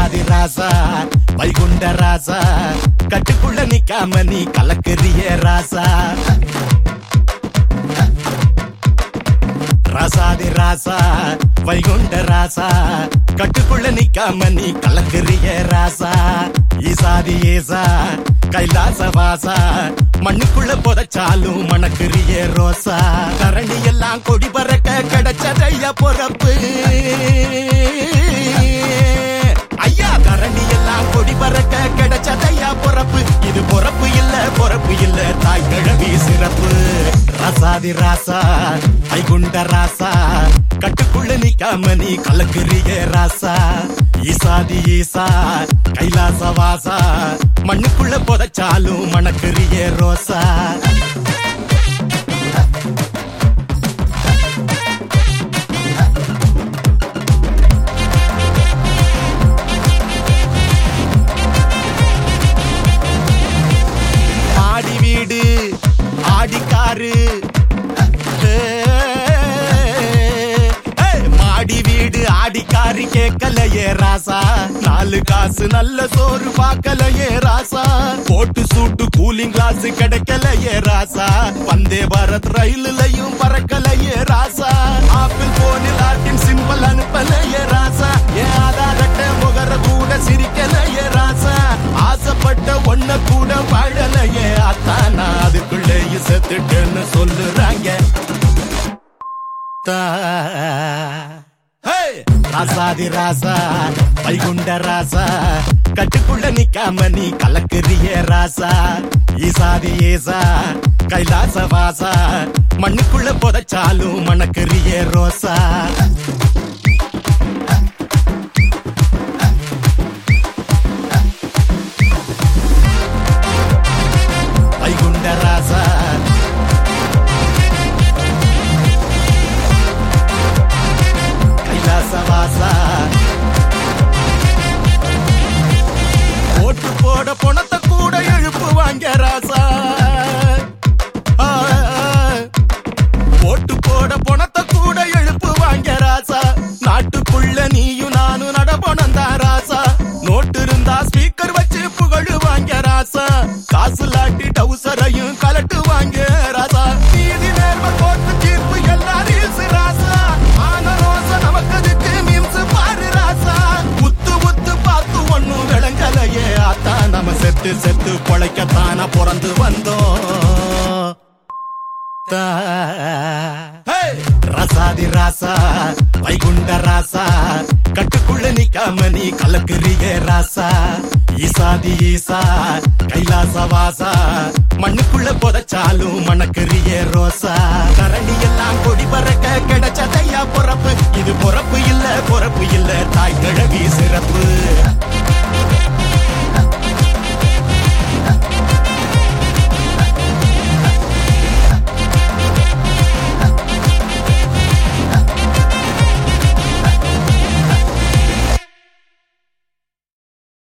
ராசாதி ராசா வைகுண்ட ராசா கட்டுக்குள்ள நிக்காம நீ கலக்குறிய ராசா ராசாதி ராசா வைகுண்ட ராசா கட்டுக்குள்ள நிக்காம நீ கலக்குறிய ராசா ஈசாதி ஏசா கைலாச வாசா மண்ணுக்குள்ள புதைச்சாலும் மணக்குறிய ரோசா தரணி எல்லாம் கொடி பறக்க கிடைச்சதையா பொறப்பு ஐயா தரணி எல்லாம் கொடி பறக்க கிடைச்சதையா பொறப்பு இது பொறப்பு இல்ல தாய் கிழவி சிறப்பு ராசாதி ராசா வைகுண்ட ராசா கட்டுக்குள்ள நிக்காம நீ கலக்குறிய ராசா ஈசாதி ஈசா கைலாச வாசா மண்ணுக்குள்ள புதைச்சாலும் மணக்குறிய ரோசா ஆடி வீடு ஆடிக்காரு மாடி வீடு ஆடிக்காரி கேட்கலையே ராசா நாலு காசு நல்ல சோறு பார்க்கலையே ராசா போட்டு சூட்டு கூலிங் கிளாஸ் கிடைக்கலையே ராசா வந்தே பாரத் ரயிலையும் பறக்கலையே ராசா ஆப்பிள் போனில் ஆட்டின் சிம்பிள் அனுப்பலையே ராசா என் ஆதார் அட்டை முகர கூட சிரிக்கலையே ராசா ஆசைப்பட்ட ஒன்ன கூட வாழலையே அத்தானா அதுக்குள்ளேயே செத்துட்டேன்னு சொல்லுறாங்க ராசாதி ராசா வைகுண்ட ராசா கட்டுக்குள்ள நிக்காம நீ கலக்குறிய ராசா ஈசாதி ஏசா கைலாச வாசா மண்ணுக்குள்ள புதைச்சாலும் மணக்குறிய ரோசா வைகுண்ட ராசா வாசா ஓட்டு போட பணத்தை கூட எழுப்புவாங்க ராசா ஓட்டு போட பணத்தை கூட எழுப்புவாங்க ராசா நாட்டுக்குள்ள நீயும் நானும் நடபணந்தா ராசா நோட்டு இருந்தா ஸ்பீக்கர் வச்சு புகழுவாங்க ராசா காசு லாட்டி டவுசரையும் கலட்டுவாங்க ராசா நீதி நேர்ம கோர்ட்டு தீர்ப்பு எல்லாரும் ராசா ஆன ரோசா நமக்கு நம்ம செத்து செத்து பொழைக்கத்தான பிறந்து வந்தோம் ராசாதி ராசா வைகுண்ட ராசா கட்டுக்குள்ள நிக்காம நீ கலக்குறிய ராசா ஈசாதி ஈசா கைலாச வாசா மண்ணுக்குள்ள புதைச்சாலும் மணக்குறிய ரோசா